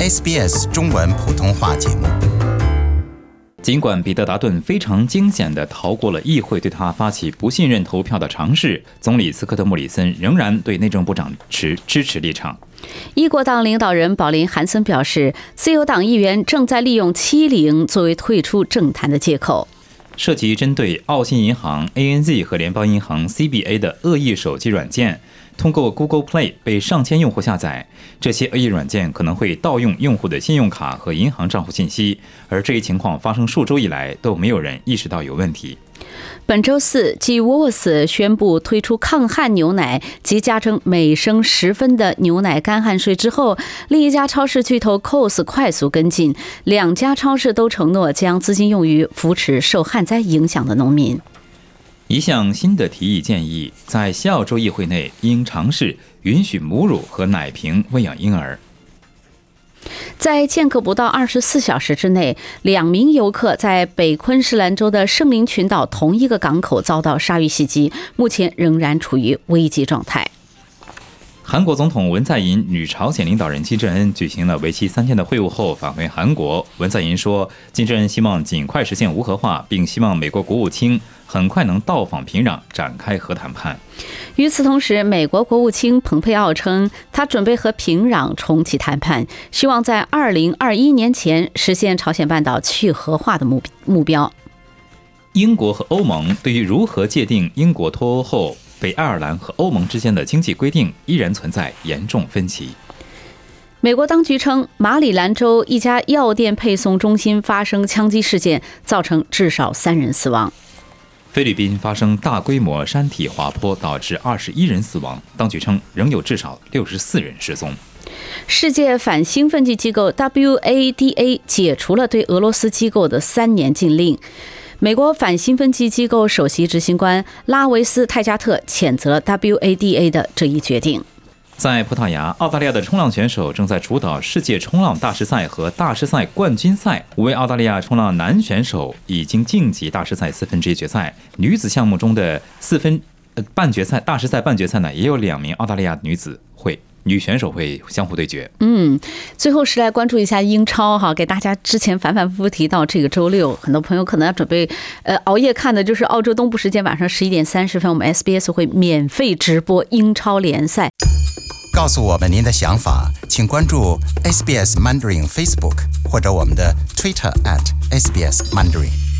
SBS 中文普通话节目。 尽管彼得·达顿非常惊险地逃过了议会对他发起不信任投票的尝试，总理斯科特·莫里森仍然对内政部长持支持立场。 一国党领导人保林·韩森表示，自由党议员正在利用欺凌作为退出政坛的借口。 涉及针对澳新银行 ANZ 和联邦银行 CBA 的恶意手机软件，通过 Google Play 被上千用户下载。这些恶意软件可能会盗用用户的信用卡和银行账户信息，而这一情况发生数周以来都没有人意识到有问题。 本周四，继沃沃斯宣布推出抗旱牛奶及加征每升10分的牛奶干旱税之后，另一家超市巨头 Coles 快速跟进，两家超市都承诺将资金用于扶持受旱灾影响的农民。 一项新的提议建议，在西澳洲议会内应尝试允许母乳和奶瓶喂养婴儿。 在间隔不到24小时之内，2名游客在北昆士兰州的圣灵群岛同一个港口遭到鲨鱼袭击，目前仍然处于危急状态。 韩国总统文在寅与朝鲜领导人金正恩举行了为期3天的会晤后返回韩国。文在寅说，金正恩希望尽快实现无核化，并希望美国国务卿很快能到访平壤展开核谈判。 与此同时，美国国务卿蓬佩奥称，他准备和平壤重启谈判，希望在2021年前实现朝鲜半岛去核化的目标。 英国和欧盟对于如何界定英国脱欧后北爱尔兰和欧盟之间的经济规定依然存在严重分歧。 美国当局称，马里兰州一家药店配送中心发生枪击事件，造成至少3人死亡。 菲律宾发生大规模山体滑坡，导致21人死亡，当局称仍有至少64人失踪。 世界反兴奋剂机构 WADA 解除了对俄罗斯机构的3年禁令。美国反兴奋剂机构首席执行官拉维斯泰加特谴责 WADA 的这一决定。 在葡萄牙，澳大利亚的冲浪选手正在主导世界冲浪大师赛和大师赛冠军赛。5位澳大利亚冲浪男选手已经晋级大师赛1/4决赛。女子项目中的半决赛、大师赛半决赛呢，也有2名澳大利亚女选手会相互对决。 最后是来关注一下英超哈，给大家之前反反复复提到，这个周六很多朋友可能要准备熬夜看的，就是澳洲东部时间晚上11点30分，我们 SBS 会免费直播英超联赛。 告诉我们您的想法，请关注 SBS Mandarin Facebook 或者我们的 Twitter @SBS Mandarin。